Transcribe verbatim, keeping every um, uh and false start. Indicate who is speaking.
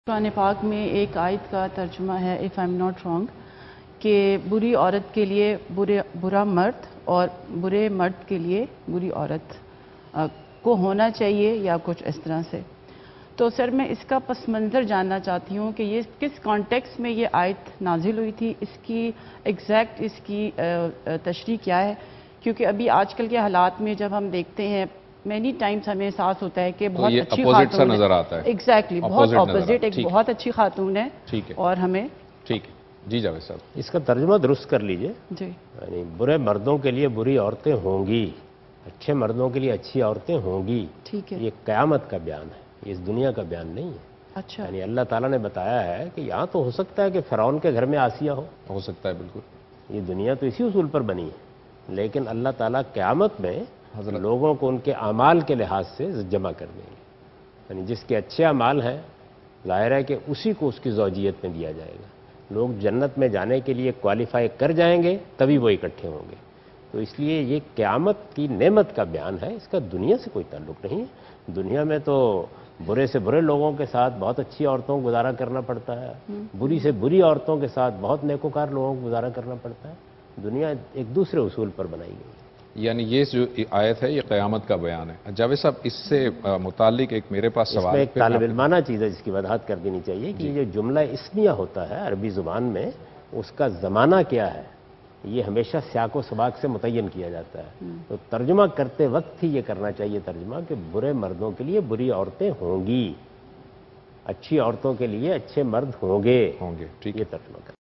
Speaker 1: قرآن پاک میں ایک آیت کا ترجمہ ہے if I am not wrong کہ بری عورت کے لیے برے برا مرد اور برے مرد کے لیے بری عورت کو ہونا چاہیے یا کچھ اس طرح سے. تو سر میں اس کا پس منظر جاننا چاہتی ہوں کہ یہ کس کانٹیکس میں یہ آیت نازل ہوئی تھی، اس کی ایگزیکٹ اس کی تشریح کیا ہے، کیونکہ ابھی آج کل کے حالات میں جب ہم دیکھتے ہیں مینی ٹائمز ہمیں احساس ہوتا ہے کہ بہت اچھی خاتون ہے،
Speaker 2: نظر آتا ہے
Speaker 1: ایگزیکٹلی بہت اپوزٹ، ایک بہت اچھی خاتون ہے اور ہمیں
Speaker 2: ٹھیک ہے. جی جاوید صاحب
Speaker 3: اس کا ترجمہ درست کر لیجئے.
Speaker 1: جی
Speaker 3: یعنی برے مردوں کے لیے بری عورتیں ہوں گی، اچھے مردوں کے لیے اچھی عورتیں ہوں گی.
Speaker 1: ٹھیک ہے،
Speaker 3: یہ قیامت کا بیان ہے، یہ اس دنیا کا بیان نہیں ہے.
Speaker 1: اچھا
Speaker 3: یعنی اللہ تعالیٰ نے بتایا ہے کہ یہاں تو ہو سکتا ہے کہ فرعون کے گھر میں آسیہ ہو
Speaker 2: ہو سکتا ہے بالکل.
Speaker 3: یہ دنیا تو اسی اصول پر بنی ہے، لیکن اللہ تعالیٰ قیامت میں
Speaker 2: حضرت
Speaker 3: لوگوں کو ان کے اعمال کے لحاظ سے جمع کر دیں گے. یعنی جس کے اچھے اعمال ہیں ظاہر ہے کہ اسی کو اس کی زوجیت میں دیا جائے گا. لوگ جنت میں جانے کے لیے کوالیفائی کر جائیں گے تبھی وہ اکٹھے ہوں گے. تو اس لیے یہ قیامت کی نعمت کا بیان ہے، اس کا دنیا سے کوئی تعلق نہیں ہے. دنیا میں تو برے سے برے لوگوں کے ساتھ بہت اچھی عورتوں کو گزارا کرنا پڑتا ہے، بری سے بری عورتوں کے ساتھ بہت نیکوکار لوگوں کو گزارا کرنا پڑتا ہے. دنیا ایک دوسرے اصول پر بنائی گئی ہے.
Speaker 2: یعنی یہ جو آیت ہے یہ قیامت کا بیان ہے. جاوید صاحب اس سے متعلق ایک میرے پاس
Speaker 3: اس
Speaker 2: سوال
Speaker 3: میں ایک طالب علمانہ چیز ہے جس کی وضاحت کر دینی چاہیے کہ یہ جو جملہ اسمیہ ہوتا ہے عربی زبان میں، اس کا زمانہ کیا ہے یہ ہمیشہ سیاق و سباق سے متعین کیا جاتا ہے. تو ترجمہ کرتے وقت ہی یہ کرنا چاہیے ترجمہ کہ برے مردوں کے لیے بری عورتیں ہوں گی، اچھی عورتوں کے لیے اچھے مرد ہوں گے.
Speaker 2: ہوں گے ٹھیک
Speaker 3: یہ ترجمہ کرنا